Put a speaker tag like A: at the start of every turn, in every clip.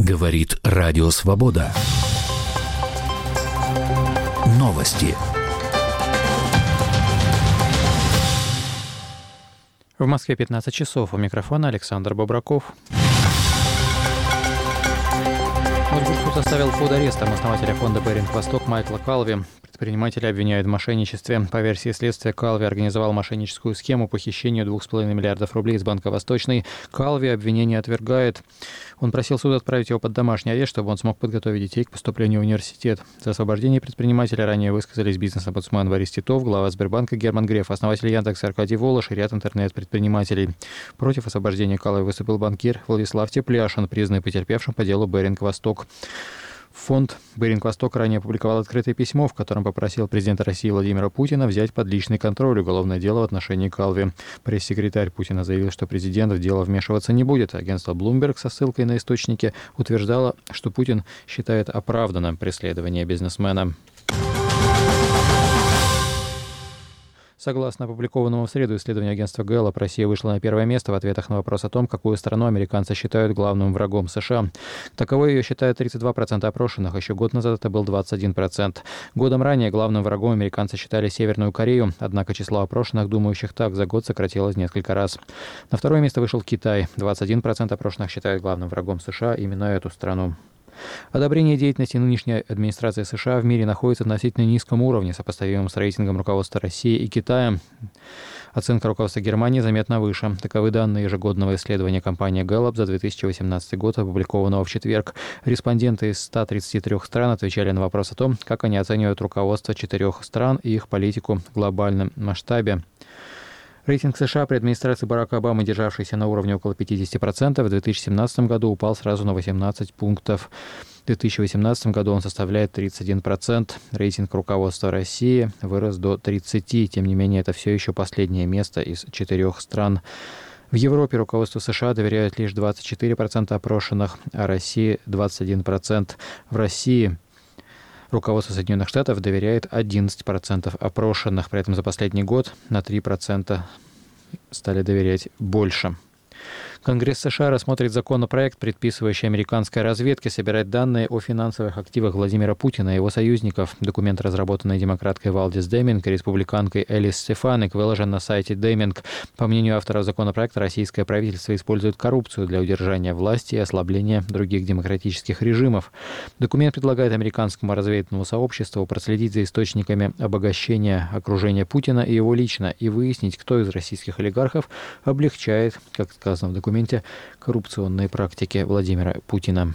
A: Говорит Радио Свобода. Новости.
B: В Москве 15 часов. У микрофона Александр Бобраков. Суд оставил под арестом основателя фонда «Беринг Восток» Майкла Калви. Предприниматели обвиняют в мошенничестве. По версии следствия, Калви организовал мошенническую схему по хищению 2,5 миллиардов рублей из Банка Восточный. Калви обвинение отвергает. Он просил суд отправить его под домашний арест, чтобы он смог подготовить детей к поступлению в университет. За освобождение предпринимателя ранее высказались бизнес-омбудсмен Борис Титов, глава Сбербанка Герман Греф, основатель Яндекса Аркадий Волош и ряд интернет-предпринимателей. Против освобождения Калви выступил банкир Владислав Тепляшин, признанный потерпевшим по делу «Беринг Восток». Фонд «Беринг Восток» ранее опубликовал открытое письмо, в котором попросил президента России Владимира Путина взять под личный контроль уголовное дело в отношении Калви. Пресс-секретарь Путина заявил, что президент в дело вмешиваться не будет. Агентство Bloomberg со ссылкой на источники утверждало, что Путин считает оправданным преследование бизнесмена. Согласно опубликованному в среду исследованию агентства Гэллоп, Россия вышла на первое место в ответах на вопрос о том, какую страну американцы считают главным врагом США. Таковой ее считают 32% опрошенных, еще год назад это был 21%. Годом ранее главным врагом американцы считали Северную Корею, однако число опрошенных, думающих так, за год сократилось несколько раз. На второе место вышел Китай. 21% опрошенных считают главным врагом США именно эту страну. Одобрение деятельности нынешней администрации США в мире находится на относительно низком уровне, сопоставимом с рейтингом руководства России и Китая. Оценка руководства Германии заметно выше. Таковы данные ежегодного исследования компании Гэллоп за 2018 год, опубликованного в четверг. Респонденты из 133 стран отвечали на вопрос о том, как они оценивают руководство 4 стран и их политику в глобальном масштабе. Рейтинг США при администрации Барака Обамы, державшийся на уровне около 50%, в 2017 году упал сразу на 18 пунктов. В 2018 году он составляет 31%. Рейтинг руководства России вырос до 30%. Тем не менее, это все еще последнее место из 4 стран. В Европе руководству США доверяют лишь 24% опрошенных, а России 21%. В России руководство Соединенных Штатов доверяет 11% опрошенных. При этом за последний год на 3% стали доверять больше. Конгресс США рассмотрит законопроект, предписывающий американской разведке собирать данные о финансовых активах Владимира Путина и его союзников. Документ, разработанный демократкой Валдис Деминг и республиканкой Элис Стефаник, выложен на сайте Деминг. По мнению авторов законопроекта, российское правительство использует коррупцию для удержания власти и ослабления других демократических режимов. Документ предлагает американскому разведывательному сообществу проследить за источниками обогащения окружения Путина и его лично и выяснить, кто из российских олигархов облегчает, как сказано в документе, коррупционные практики Владимира Путина.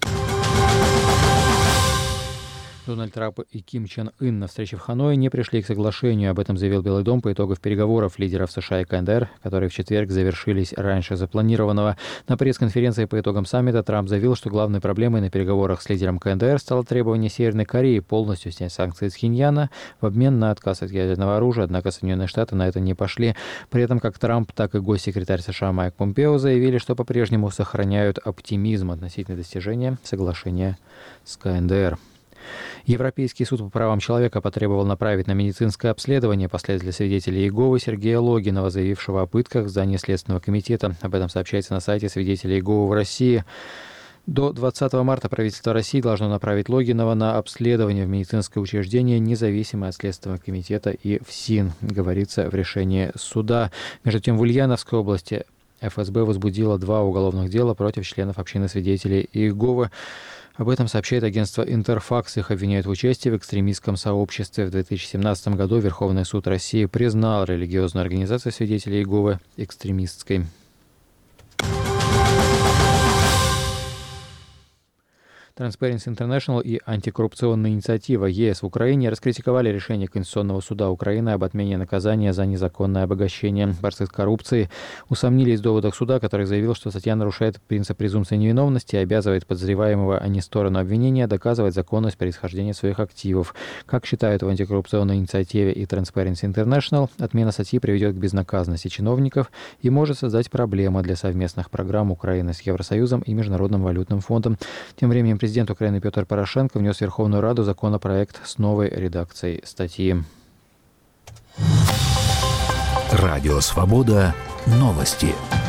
B: Дональд Трамп и Ким Чен Ын на встрече в Ханое не пришли к соглашению. Об этом заявил Белый дом по итогам переговоров лидеров США и КНДР, которые в четверг завершились раньше запланированного. На пресс-конференции по итогам саммита Трамп заявил, что главной проблемой на переговорах с лидером КНДР стало требование Северной Кореи полностью снять санкции с Пхеньяна в обмен на отказ от ядерного оружия, однако Соединенные Штаты на это не пошли. При этом как Трамп, так и госсекретарь США Майк Помпео заявили, что по-прежнему сохраняют оптимизм относительно достижения соглашения с КНДР. Европейский суд по правам человека потребовал направить на медицинское обследование последователя свидетелей Иеговы Сергея Логинова, заявившего о пытках в здании Следственного комитета. Об этом сообщается на сайте свидетелей Иеговы в России. До 20 марта правительство России должно направить Логинова на обследование в медицинское учреждение, независимое от Следственного комитета и ФСИН, говорится в решении суда. Между тем, в Ульяновской области ФСБ возбудило 2 уголовных дела против членов общины свидетелей Иеговы. Об этом сообщает агентство «Интерфакс». Их обвиняют в участии в экстремистском сообществе. В 2017 году Верховный суд России признал религиозную организацию свидетелей Иеговы экстремистской. Transparency International и антикоррупционная инициатива ЕС в Украине раскритиковали решение Конституционного суда Украины об отмене наказания за незаконное обогащение. Борцы с коррупцией усомнились в доводах суда, который заявил, что статья нарушает принцип презумпции невиновности и обязывает подозреваемого, а не сторону обвинения, доказывать законность происхождения своих активов. Как считают в антикоррупционной инициативе и Transparency International, отмена статьи приведет к безнаказанности чиновников и может создать проблемы для совместных программ Украины с Евросоюзом и Международным валютным фондом. Тем временем президент Украины Петр Порошенко внес в Верховную Раду законопроект с новой редакцией статьи.
A: Радио Свобода. Новости.